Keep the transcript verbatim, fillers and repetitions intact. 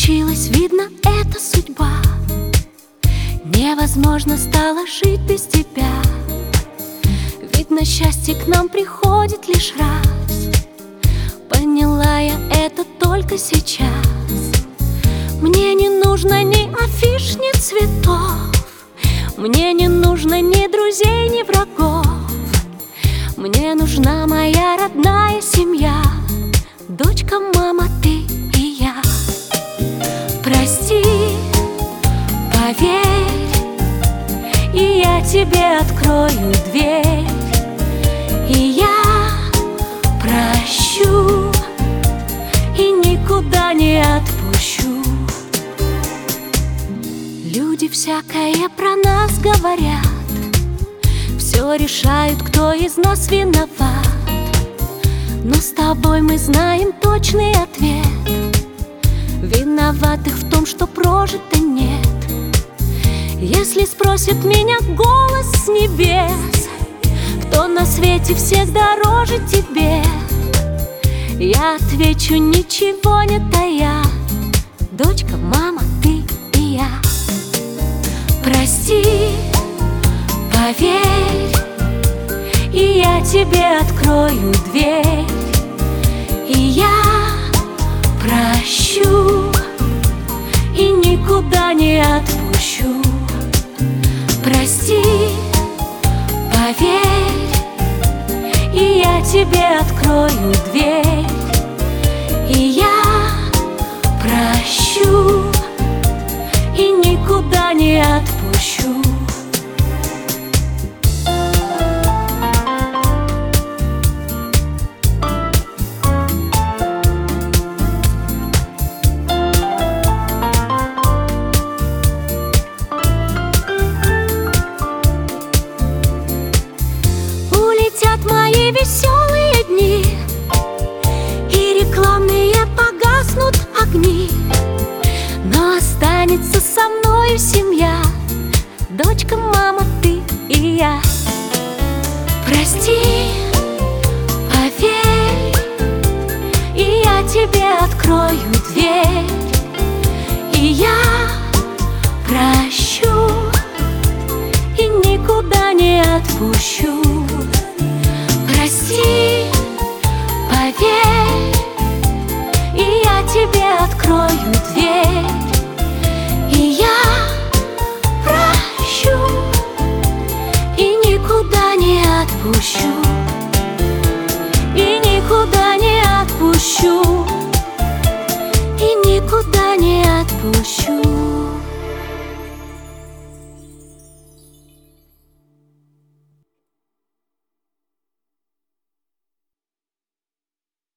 случилось, видно, это судьба. Невозможно стало жить без тебя. Видно, счастье к нам приходит лишь раз. Поняла я это только сейчас. Мне не нужно ни афиш, ни цветов. Мне не нужно ни друзей, ни врагов. Мне нужна моя родная семья. Дочка, мама, ты и я. Прости, поверь, и я тебе открою дверь. И я прощу, и никуда не отпущу. Люди всякое про нас говорят, все решают, кто из нас виноват. Но с тобой мы знаем точный ответ. Виноватых в том, что прожито, нет. Если спросит меня голос с небес, кто на свете всех дороже тебе, я отвечу, ничего не тая. Дочка, мама, ты и я. Прости, поверь, и я тебе открою дверь. И я прощу, и никуда не отпущу. Прости, поверь, и я тебе открою дверь. И я прощу, и никуда не отпущу. Улетят мои веселые дни, и рекламные погаснут огни, но останется со мною семья. Дочка, мама, ты и я. Прости, поверь, и я тебе открою дверь. И я прощу, и никуда не отпущу. Прости, поверь, и я тебе открою дверь. И я прощу, и никуда не отпущу.